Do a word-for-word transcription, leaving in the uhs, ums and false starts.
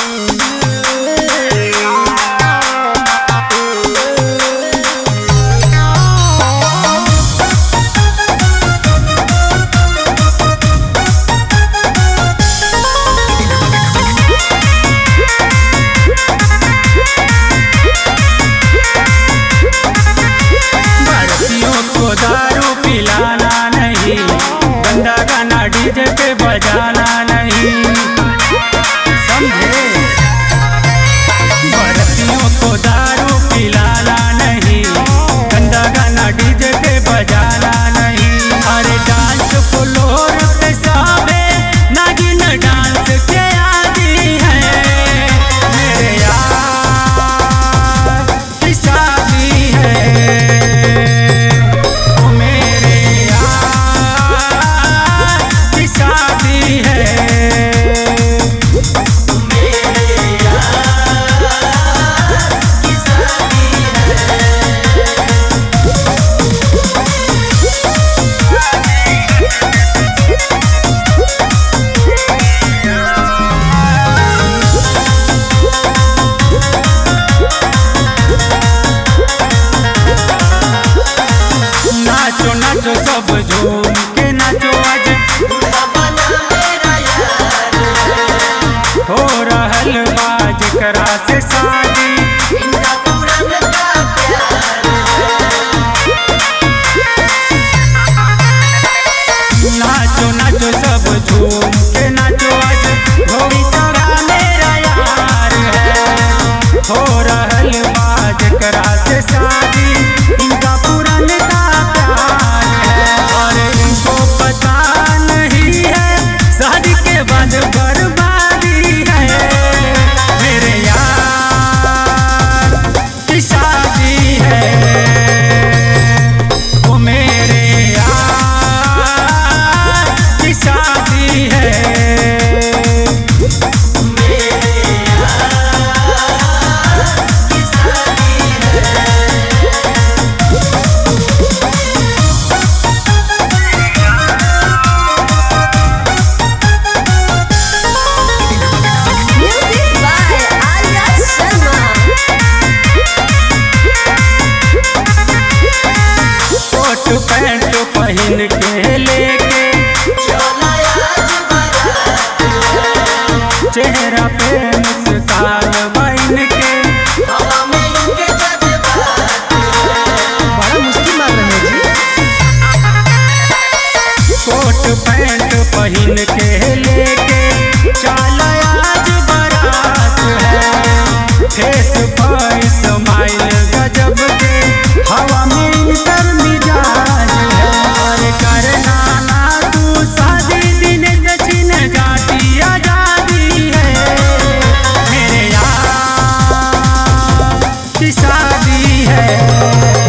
DJ पे बजाना नहीं, समझे। बरतियों को दारू पिलाना नहीं, गंदा गाना डीजे पे बजाना नहीं। अरे डांस फ्लोर पे सावे नागिन डांस के आदि है, मेरे यार की शादी है। नाचो नाचो सब झूम के नाचो, आज हो रहल बाज करा से शादी। नाचो नाचो सब झूम के नाचो, आज धोबी तोरा मेरा यार है। हो रहल बाज करा से शादी, इनका पुरान का शादी के बाद बर्बादी है, मेरे यार की शादी है। वो मेरे यार की शादी है, मेरे यार की शादी है। पैंट पहन के लेके चेहरा पे मुस्कान बन के, बड़ा मुश्किल मार रहे जी। कोट पैंट पहन के लेके चल आज बारात है। फेस पर स्माइल गजब के, हवा में इनकर मिजाज है। करना ना तू शादी, दिन सचिन घाटी आजादी है, मेरे यार की शादी है।